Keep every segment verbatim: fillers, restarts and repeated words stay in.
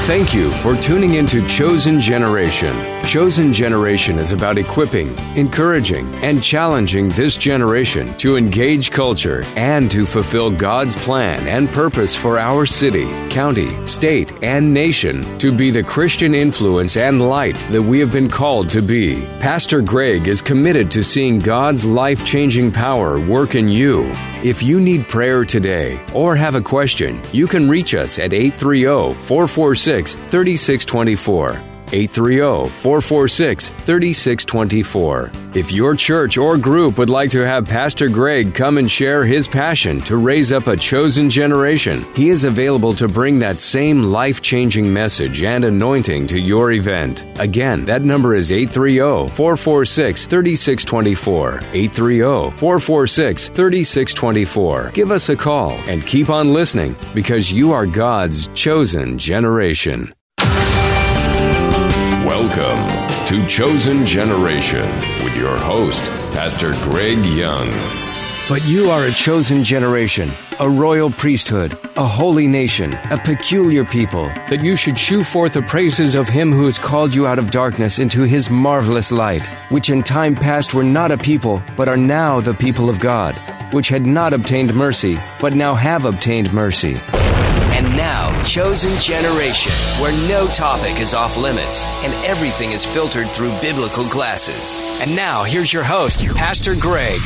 Thank you for tuning into Chosen Generation. Chosen Generation is about equipping, encouraging, and challenging this generation to engage culture and to fulfill God's plan and purpose for our city, county, state, and nation to be the Christian influence and light that we have been called to be. Pastor Greg is committed to seeing God's life-changing power work in you. If you need prayer today or have a question, you can reach us at eight three zero, four four six, three six two four. eight three zero, four four six, three six two four. If your church or group would like to have Pastor Greg come and share his passion to raise up a chosen generation, he is available to bring that same life-changing message and anointing to your event. Again, that number is eight three zero, four four six, three six two four. eight three zero, four four six, three six two four. Give us a call and keep on listening because you are God's chosen generation. Welcome to Chosen Generation with your host, Pastor Greg Young. But you are a chosen generation, a royal priesthood, a holy nation, a peculiar people, that you should shew forth the praises of him who has called you out of darkness into his marvelous light, which in time past were not a people, but are now the people of God, which had not obtained mercy, but now have obtained mercy. And now, Chosen Generation, where no topic is off limits and everything is filtered through biblical glasses. And now, here's your host, Pastor Greg.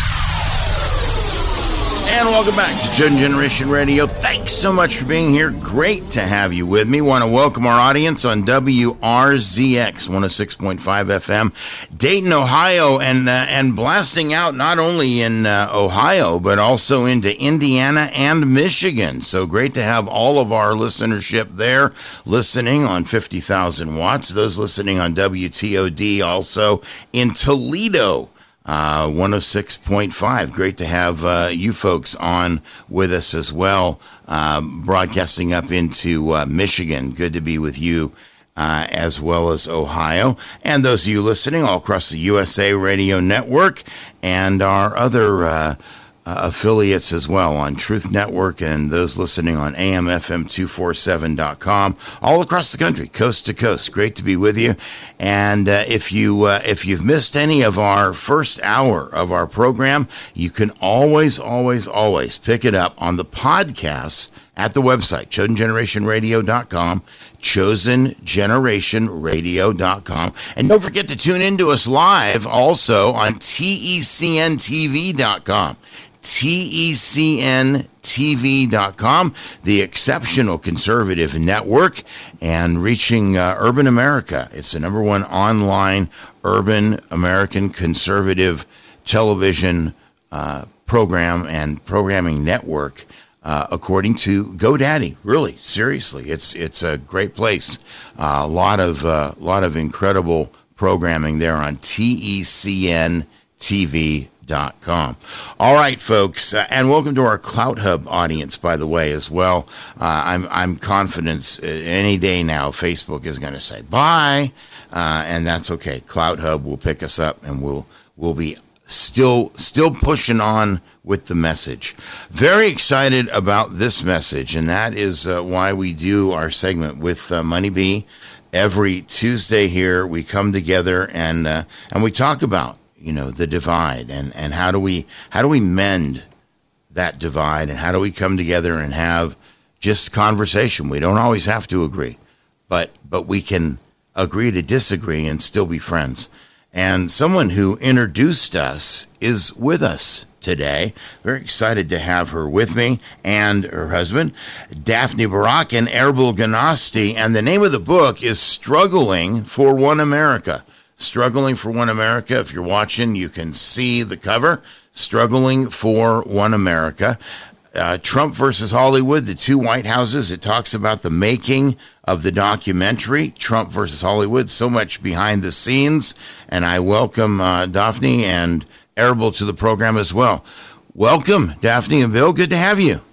And welcome back to Chosen Generation Radio. Thanks so much for being here. Great to have you with me. Want to welcome our audience on W R Z X one oh six point five F M, Dayton, Ohio, and uh, and blasting out not only in uh, Ohio, but also into Indiana and Michigan. So great to have all of our listenership there listening on fifty thousand watts. Those listening on W T O D also in Toledo. Uh, one oh six point five. Great to have uh, you folks on with us as well, uh, broadcasting up into uh, Michigan. Good to be with you uh, as well as Ohio. And those of you listening all across the U S A Radio Network and our other uh, uh, affiliates as well on Truth Network and those listening on A M F M two forty-seven dot com all across the country, coast to coast. Great to be with you. And uh, if you uh, if you've missed any of our first hour of our program, you can always, always, always pick it up on the podcast at the website, chosen generation radio dot com, chosen generation radio dot com. And don't forget to tune in to us live also on T E C N T V dot com. T E C N T V dot com, the exceptional conservative network, and reaching uh, urban America. It's the number one online urban American conservative television uh, program and programming network, uh, according to GoDaddy. Really, seriously, it's it's a great place. Uh, a lot of uh, lot of incredible programming there on T E C N T V dot com. All right, folks, uh, and welcome to our Clout Hub audience, by the way, as well. Uh, I'm I'm confident uh, any day now Facebook is going to say bye, uh, and that's okay. Clout Hub will pick us up, and we'll we'll be still still pushing on with the message. Very excited about this message, and that is uh, why we do our segment with uh, Money B every Tuesday here. We come together and uh, and we talk about, you know, the divide and, and how do we how do we mend that divide, and how do we come together and have just conversation. We don't always have to agree, but but we can agree to disagree and still be friends. And someone who introduced us is with us today. Very excited to have her with me and her husband, Daphne Barak and Erbil Ganasti. And the name of the book is Struggling for One America. Struggling for One America. If you're watching, you can see the cover. Struggling for One America. Uh, Trump versus Hollywood, the two White Houses. It talks about the making of the documentary, Trump versus Hollywood. So much behind the scenes. And I welcome uh, Daphne and Erbil to the program as well. Welcome, Daphne and Bill. Good to have you.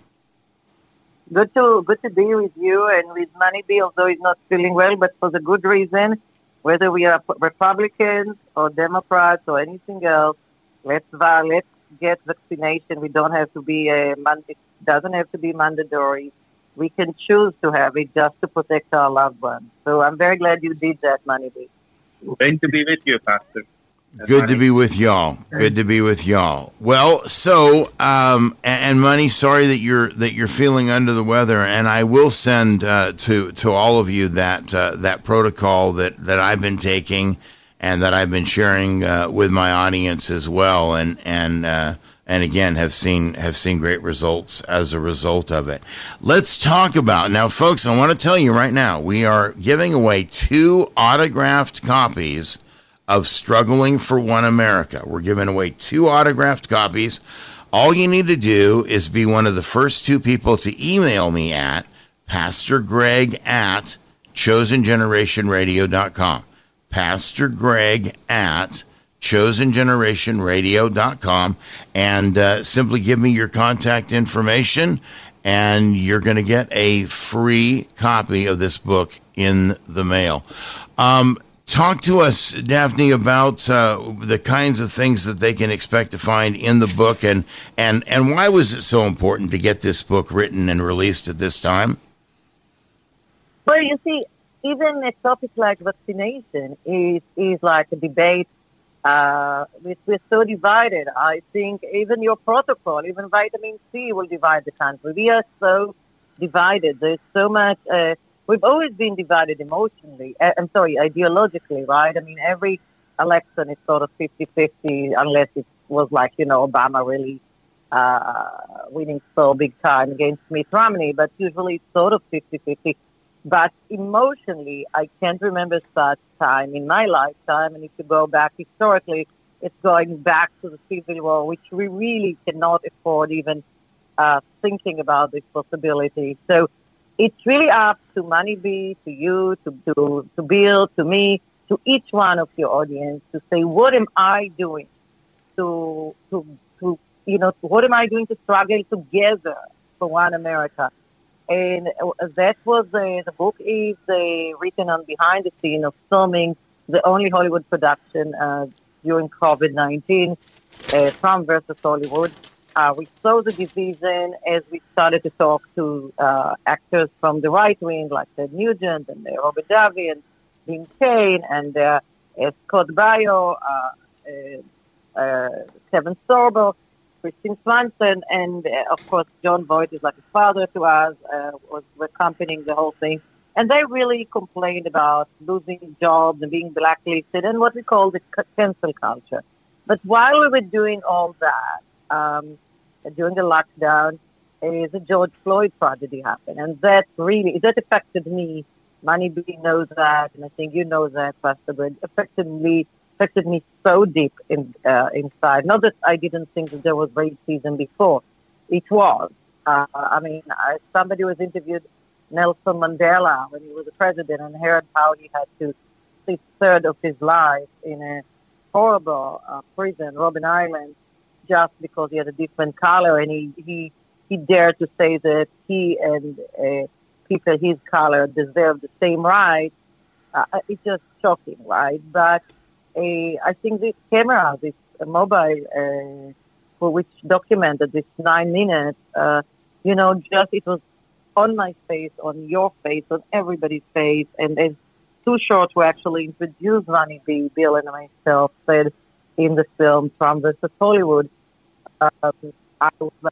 Good to good to be with you and with Money B, although he's not feeling well, but for the good reason. Whether we are Republicans or Democrats or anything else, let's let's get vaccination. We don't have to be a it doesn't have to be mandatory. we can choose to have it just to protect our loved ones. So I'm very glad you did that, Money B. Great to be with you, Pastor. Good to be with y'all. Good to be with y'all. Well, so um, and Money, sorry that you're that you're feeling under the weather, and I will send uh, to to all of you that uh, that protocol that, that I've been taking and that I've been sharing uh, with my audience as well, and and uh, and again have seen have seen great results as a result of it. Let's talk about now, folks. I want to tell you right now, we are giving away two autographed copies of Struggling for One America. We're giving away two autographed copies. All you need to do is be one of the first two people to email me at Pastor Greg at chosen generation radio dot com. Pastor Greg at chosen generation radio dot com, and uh, simply give me your contact information, and you're going to get a free copy of this book in the mail. Um, Talk to us, Daphne, about uh, the kinds of things that they can expect to find in the book, and, and, and why was it so important to get this book written and released at this time? Well, you see, even a topic like vaccination is, is like a debate. Uh, we're so divided. I think even your protocol, even vitamin C will divide the country. We are so divided. There's so much... Uh, We've always been divided emotionally, uh, I'm sorry, ideologically, right? I mean, every election is sort of fifty-fifty, unless it was like, you know, Obama really uh, winning so big time against Mitt Romney, but usually it's sort of fifty-fifty. But emotionally, I can't remember such time in my lifetime, and if you go back historically, it's going back to the Civil War, which we really cannot afford even uh, thinking about this possibility. So it's really up to Money B, to you, to, to, to Bill, to me, to each one of your audience to say, what am I doing to, to, to you know, what am I doing to struggle together for one America? And that was, uh, the book is uh, written on behind the scene of filming the only Hollywood production uh, during COVID nineteen, uh, Trump versus Hollywood. Uh, we saw the division as we started to talk to uh, actors from the right wing, like Ted Nugent and uh, Robert Davi and Dean Cain and uh, uh, Scott Baio, uh, uh, uh, Kevin Sorbo, Christine Swanson, and uh, of course John Voight is like a father to us, uh, was accompanying the whole thing. And they really complained about losing jobs and being blacklisted and what we call the cancel culture. But while we were doing all that, um, during the lockdown, uh, the George Floyd tragedy happened. And that really, that affected me. Money B knows that, and I think you know that, Pastor Brad. Affected me, affected me so deep in, uh, inside. Not that I didn't think that there was racism before. It was. Uh, I mean, I, somebody was interviewed Nelson Mandela when he was the president and heard how he had to sit third of his life in a horrible uh, prison, Robben Island, just because he had a different color, and he, he, he dared to say that he and uh, people his color deserve the same rights. Uh, it's just shocking, right? But uh, I think this camera, this uh, mobile, uh, for which documented this nine minutes, uh, you know, just it was on my face, on your face, on everybody's face, and it's too short to actually introduce Money B, Bill, and myself said in the film Trump versus Hollywood. Um, I was like,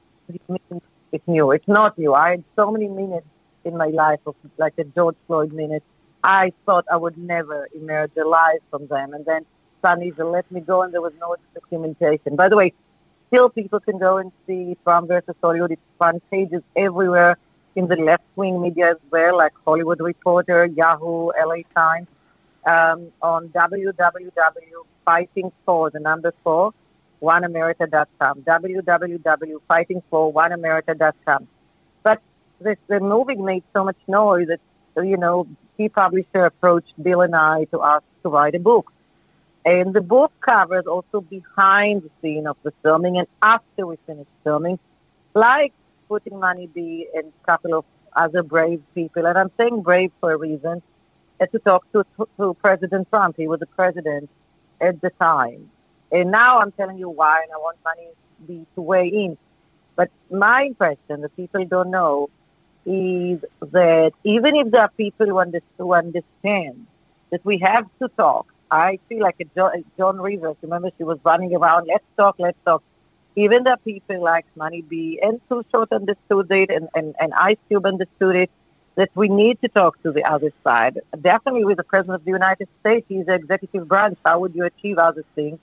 it's new. It's not new. I had so many minutes in my life of like a George Floyd minute. I thought I would never emerge alive from them. And then suddenly they let me go and there was no documentation. By the way, still people can go and see Trump versus Hollywood. It's front pages everywhere in the left-wing media as well, like Hollywood Reporter, Yahoo, L A Times, um, on w w w dot fighting for, the number four, one america dot com, w w w dot fighting for one america dot com. But this, the movie made so much noise that, you know, the publisher approached Bill and I to ask to write a book. And the book covers also behind the scene of the filming and after we finished filming, like putting Money B and a couple of other brave people. And I'm saying brave for a reason, uh, to talk to, to, to President Trump. He was the president at the time. And now I'm telling you why, and I want Money B to weigh in. But my impression that people don't know is that even if there are people who, under, who understand that we have to talk, I feel like a John, John Rivers, remember she was running around, let's talk, let's talk. Even the people like Money B and Too Short understood it, and, and, and Ice Cube understood it, that we need to talk to the other side. Definitely with the President of the United States, he's the executive branch. How would you achieve other things?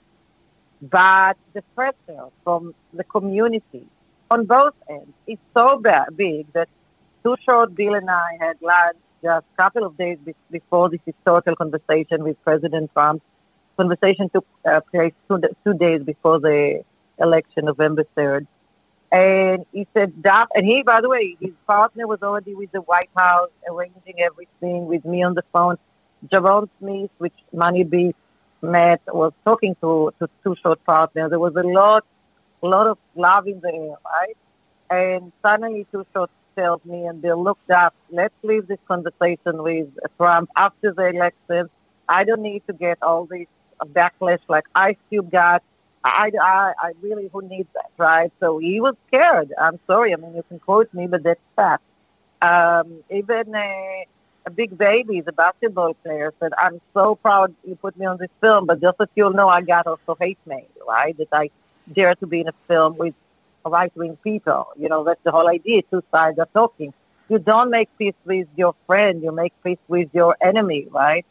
But the pressure from the community on both ends is so bad, big that Too Short, Bill, and I had lunch just a couple of days be- before this historical conversation with President Trump. Conversation took uh, place two, two days before the election, November third. And he said that, and he, by the way, his partner was already with the White House, arranging everything with me on the phone. Jaron Smith, which Money B met, was talking to to Too Short partner. There was a lot, a lot of love in the air, right? And suddenly Too Short tells me, and Bill looked up, let's leave this conversation with Trump after the election. I don't need to get all this backlash like Ice Cube got. I, I, I really, who needs that, right? So he was scared. I'm sorry. I mean, you can quote me, but that's fact. Um, even a, a big baby, the basketball player, said, I'm so proud you put me on this film, but just so you'll know, I got also hate mail, right? That I dare to be in a film with right-wing people. You know, that's the whole idea. Two sides are talking. You don't make peace with your friend. You make peace with your enemy, right?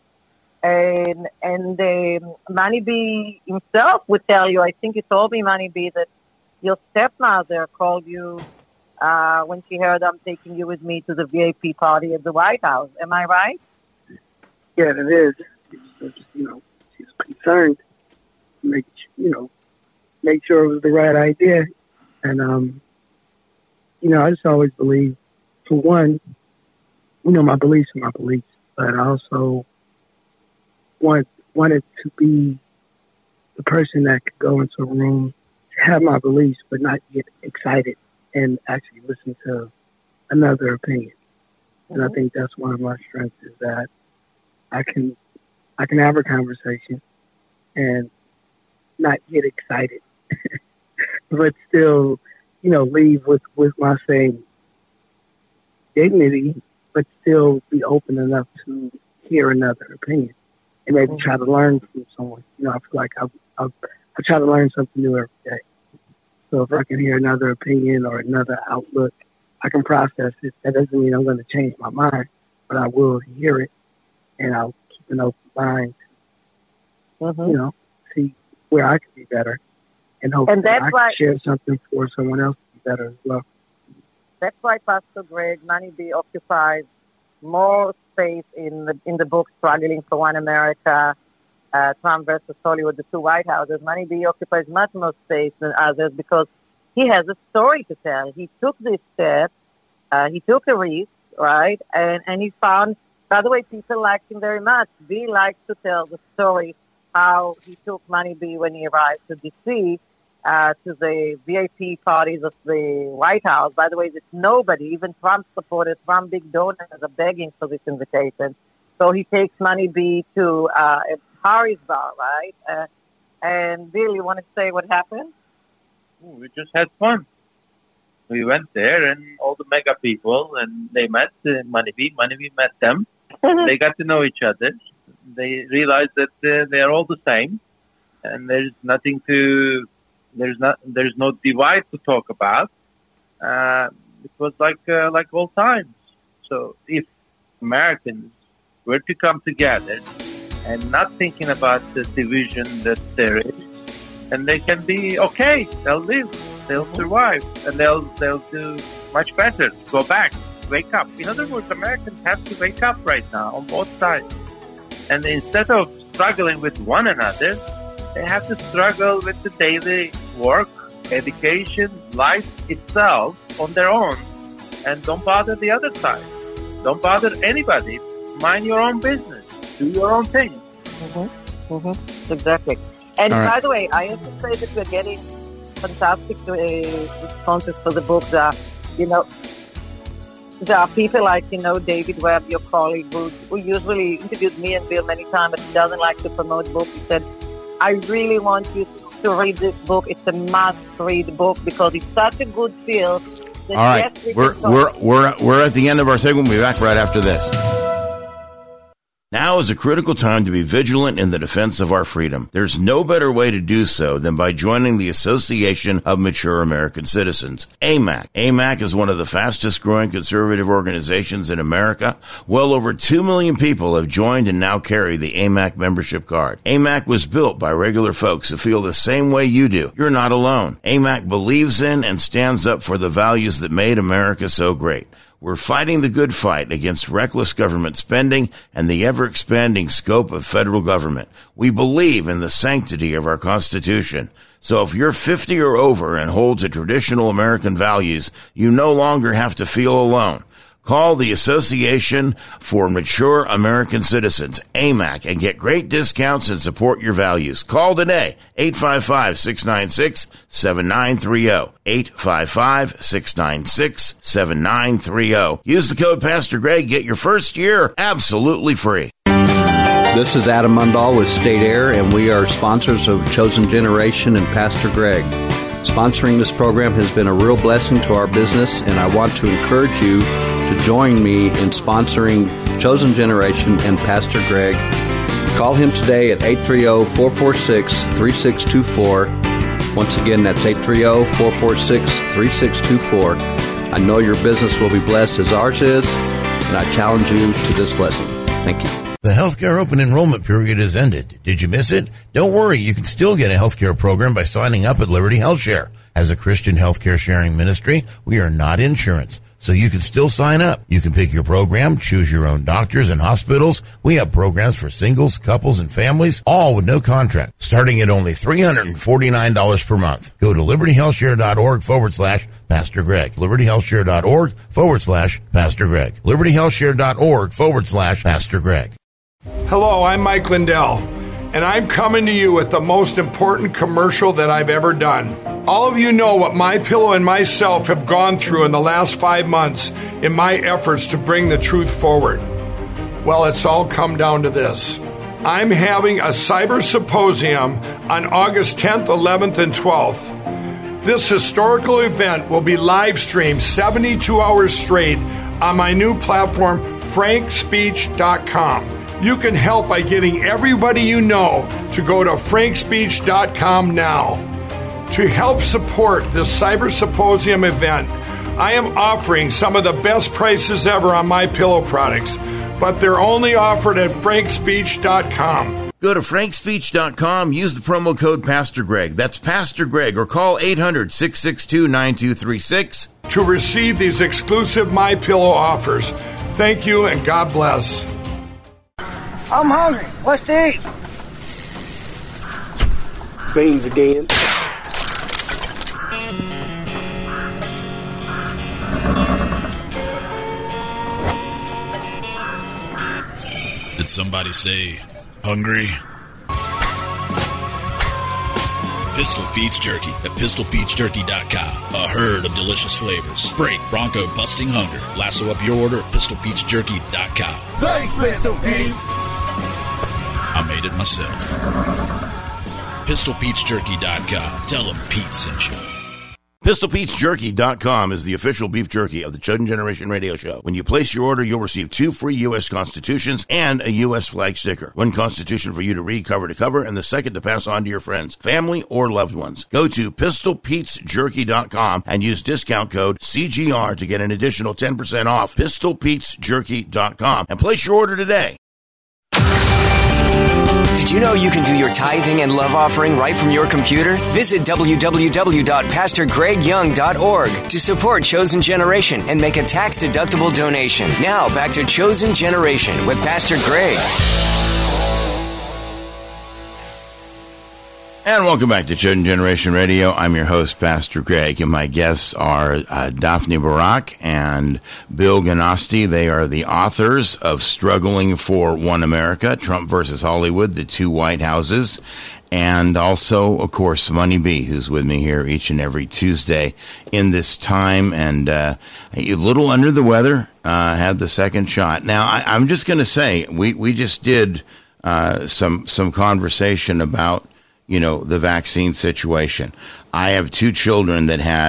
And and um, Money B himself would tell you, I think you told me, Money B, that your stepmother called you uh, when she heard I'm taking you with me to the V I P party at the White House. Am I right? Yeah, it is. It's, you know, she's concerned. Make you know, make sure it was the right idea. And um, you know, I just always believe, for one, you know, my beliefs are my beliefs, but I also want wanted to be the person that could go into a room, have my beliefs, but not get excited and actually listen to another opinion. Mm-hmm. And I think that's one of my strengths, is that I can I can have a conversation and not get excited, but still, you know, leave with, with my same dignity, but still be open enough to hear another opinion. And maybe try to learn from someone. You know, I feel like I, I, I try to learn something new every day. So if I can hear another opinion or another outlook, I can process it. That doesn't mean I'm going to change my mind, but I will hear it, and I'll keep an open mind to, mm-hmm. you know, see where I can be better, and hopefully and I can why, share something for someone else to be better as well. That's why Pastor Greg, Money B occupies more space in the in the book Struggling for One America, uh, Trump versus Hollywood, the two White Houses. Money B occupies much more space than others because he has a story to tell. He took this step, uh, he took a risk, right? And and he found, by the way, people liked him very much. B likes to tell the story how he took Money B when he arrived to D C, Uh, to the V I P parties of the White House. By the way, there's nobody, even Trump supporters, Trump big donors are begging for this invitation. So he takes Money B to uh, Harry's bar, right? Uh, and Bill, you want to say what happened? We just had fun. We went there, and all the mega people, and they met uh, Money B. Money B met them. They got to know each other. They realized that uh, they are all the same, and there's nothing to... There's not. There's no divide to talk about. Uh, it was like uh, like old times. So if Americans were to come together and not thinking about the division that there is, and they can be okay. They'll live. They'll survive, and they'll they'll do much better. Go back. Wake up. In other words, Americans have to wake up right now on both sides. And instead of struggling with one another, they have to struggle with the daily work, education, life itself on their own, and don't bother the other side. Don't bother anybody. Mind your own business. Do your own thing. Mm-hmm. Mm-hmm. Exactly. And right. By the way, I have to say that we're getting fantastic uh, responses for the book. That, you know, there are people like, you know, David Webb, your colleague, who, who usually interviewed me and Bill many times, but he doesn't like to promote books. He said, I really want you to read this book. It's a must-read book because it's such a good feel then All right, yes, we we're can talk. we're we're we're at the end of our segment. We'll be back right after this. Now is a critical time to be vigilant in the defense of our freedom. There's no better way to do so than by joining the Association of Mature American Citizens, A M A C. A M A C is one of the fastest growing conservative organizations in America. Well over two million people have joined and now carry the A M A C membership card. A M A C was built by regular folks who feel the same way you do. You're not alone. A M A C believes in and stands up for the values that made America so great. We're fighting the good fight against reckless government spending and the ever-expanding scope of federal government. We believe in the sanctity of our Constitution. So if you're fifty or over and hold to traditional American values, you no longer have to feel alone. Call the Association for Mature American Citizens, A M A C, and get great discounts and support your values. Call today, eight five five, six nine six, seven nine three zero, eight five five, six nine six, seven nine three zero. Use the code Pastor Greg, get your first year absolutely free. This is Adam Mundahl with State Air, and we are sponsors of Chosen Generation and Pastor Greg. Sponsoring this program has been a real blessing to our business, and I want to encourage you to join me in sponsoring Chosen Generation and Pastor Greg. Call him today at eight three zero, four four six, three six two four. Once again, that's eight three zero, four four six, three six two four. I know your business will be blessed as ours is, and I challenge you to this blessing. Thank you. The healthcare open enrollment period has ended. Did you miss it? Don't worry, you can still get a healthcare program by signing up at Liberty Health Share. As a Christian healthcare sharing ministry, we are not insurance, so you can still sign up. You can pick your program, choose your own doctors and hospitals. We have programs for singles, couples, and families, all with no contract, starting at only three hundred forty-nine dollars per month. Go to libertyhealthshare.org forward slash Pastor Greg. libertyhealthshare.org forward slash Pastor Greg. libertyhealthshare.org forward slash Pastor Greg. Hello, I'm Mike Lindell, and I'm coming to you with the most important commercial that I've ever done. All of you know what MyPillow and myself have gone through in the last five months in my efforts to bring the truth forward. Well, it's all come down to this. I'm having a cyber symposium on August tenth, eleventh, and twelfth. This historical event will be live streamed seventy-two hours straight on my new platform, frank speech dot com. You can help by getting everybody you know to go to frank speech dot com now. To help support this Cyber Symposium event, I am offering some of the best prices ever on my pillow products, but they're only offered at frank speech dot com. Go to frank speech dot com, use the promo code Pastor Greg. That's Pastor Greg, or call eight hundred, six six two, nine two three six to receive these exclusive MyPillow offers. Thank you and God bless. I'm hungry. What's to eat? Beans again. Did somebody say hungry? Pistol Pete's Jerky at pistol pete's jerky dot com. A herd of delicious flavors. Break bronco busting hunger. Lasso up your order at pistol pete's jerky dot com. Thanks, Pistol Pete. I made it myself. pistol pete's jerky dot com. Tell them Pete sent you. pistol pete's jerky dot com is the official beef jerky of the Chosen Generation Radio Show. When you place your order, you'll receive two free U S Constitutions and a U S flag sticker. One Constitution for you to read cover to cover, and the second to pass on to your friends, family, or loved ones. Go to pistol pete's jerky dot com and use discount code C G R to get an additional ten percent off. pistol pete's jerky dot com and place your order today. Did you know you can do your tithing and love offering right from your computer? Visit w w w dot pastor greg young dot org to support Chosen Generation and make a tax-deductible donation. Now, back to Chosen Generation with Pastor Greg. And welcome back to Chosen Generation Radio. I'm your host, Pastor Greg, and my guests are uh, Daphne Barak and Bill Ganasti. They are the authors of Struggling for One America, Trump versus Hollywood, the two White Houses, and also, of course, Money B, who's with me here each and every Tuesday in this time, and uh, a little under the weather, uh, had the second shot. Now, I, I'm just going to say, we, we just did uh, some some conversation about you know, the vaccine situation. I have two children that had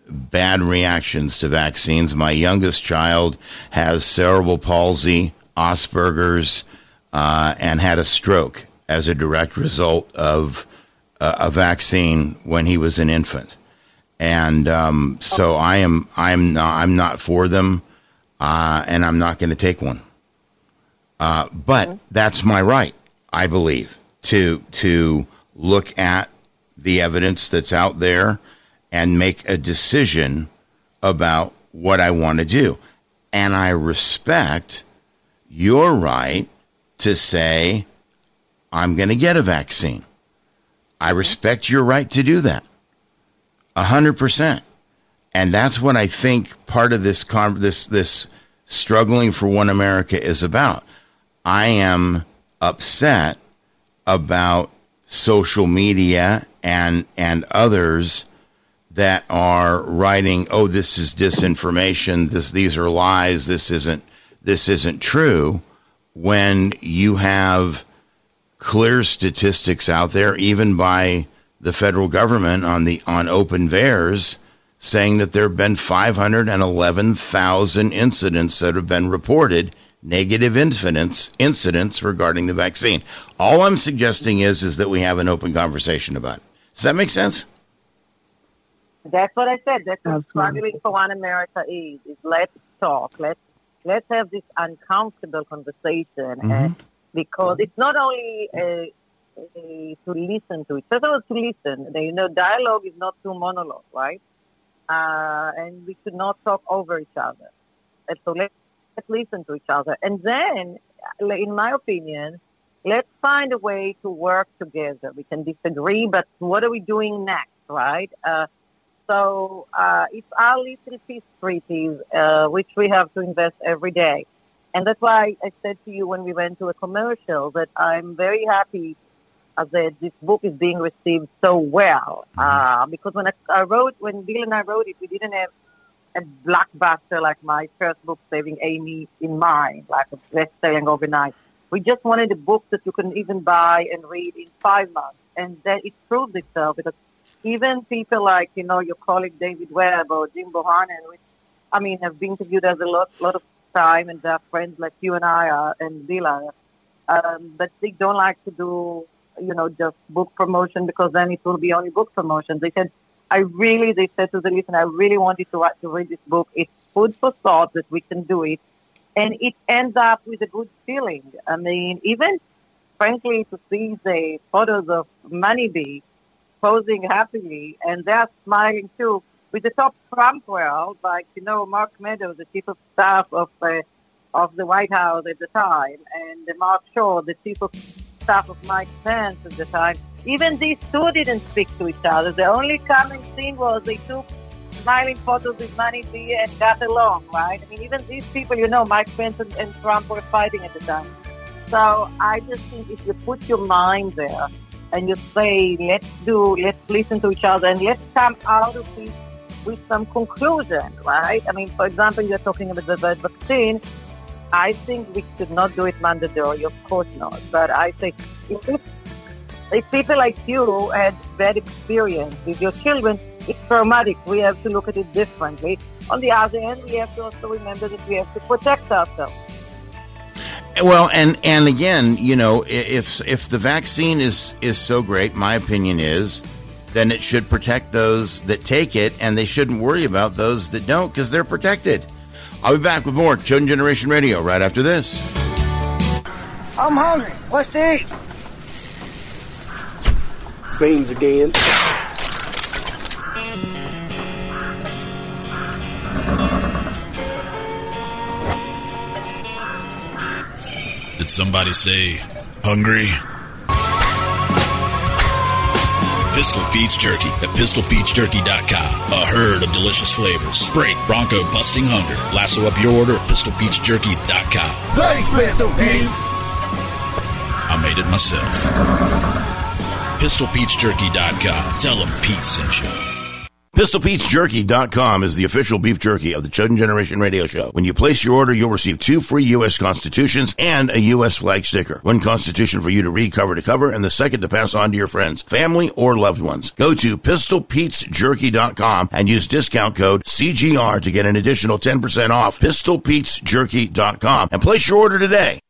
bad reactions to vaccines. My youngest child has cerebral palsy, Asperger's, uh, and had a stroke as a direct result of uh, a vaccine when he was an infant. And um, so I am I'm not, I'm not for them, uh, and I'm not going to take one. Uh, but that's my right, I believe, to to look at the evidence that's out there and make a decision about what I want to do. And I respect your right to say, I'm going to get a vaccine. I respect your right to do that. A hundred percent. And that's what I think part of this con- this this struggling for one America is about. I am upset about social media and and others that are writing, oh, this is disinformation, this these are lies, this isn't this isn't true, when you have clear statistics out there, even by the federal government on the on open V A E R S, saying that there have been five hundred eleven thousand incidents that have been reported, negative incidents incidents regarding the vaccine. All I'm suggesting is is that we have an open conversation about it. Does that make sense? That's what I said. That's what struggling for one America is. Is let's talk. Let's let's have this uncomfortable conversation, mm-hmm. and because it's not only a, a, to listen to it. First of all, to listen. You know, dialogue is not two monologue, right? Uh, and we should not talk over each other. And so let's, let's listen to each other. And then, in my opinion, let's find a way to work together. We can disagree, but what are we doing next, right? Uh, so uh, it's our little peace treaties, uh, which we have to invest every day. And that's why I said to you when we went to a commercial that I'm very happy uh, that this book is being received so well. Uh, because when I, I wrote, when Bill and I wrote it, we didn't have a blockbuster like my first book, Saving Amy, in mind, like a best-selling overnight. We just wanted a book that you can even buy and read in five months. And then it proved itself because even people like, you know, your colleague David Webb or Jim Bohannon, which, I mean, have been interviewed as a lot, lot of time, and they're friends like you and I are, and Bill are. Um, but they don't like to do, you know, just book promotion because then it will be only book promotion. They said, I really, they said to the listener, I really wanted to, to read this book. It's food for thought that we can do it. And it ends up with a good feeling. I mean, even, frankly, to see the photos of Moneybee posing happily, and they're smiling too, with the top Trump world, like, you know, Mark Meadows, the chief of staff of uh, of the White House at the time, and uh, Mark Shaw, the chief of staff of Mike Pence at the time. Even these two didn't speak to each other. The only common thing was they took smiling photos with Moneybee and got along, right? I mean, even these people, you know, Mike Pence and, and Trump were fighting at the time. So I just think if you put your mind there and you say, let's do, let's listen to each other and let's come out of this with some conclusion, right? I mean, for example, you're talking about the vaccine. I think we should not do it mandatory, of course not. But I think if, if people like you had bad experience with your children, it's traumatic. We have to look at it differently. On the other hand, we have to also remember that we have to protect ourselves. Well, and, and again, you know, if if the vaccine is, is so great, my opinion is, then it should protect those that take it, and they shouldn't worry about those that don't because they're protected. I'll be back with more Chosen Generation Radio right after this. I'm hungry. What's to eat? Beans again. Did somebody say hungry? Pistol Pete's Jerky at pistol pete's jerky dot com. A herd of delicious flavors. Break bronco busting hunger. Lasso up your order at pistol pete's jerky dot com. Thanks, Pistol Pete. I made it myself. pistol pete's jerky dot com. Tell them Pete sent you. Pistol Pete's Jerky dot com is the official beef jerky of the Chosen Generation Radio Show. When you place your order, you'll receive two free U S Constitutions and a U S flag sticker. One Constitution for you to read cover to cover, and the second to pass on to your friends, family, or loved ones. Go to Pistol Pete's Jerky dot com and use discount code C G R to get an additional ten percent off Pistol Pete's Jerky dot com and place your order today.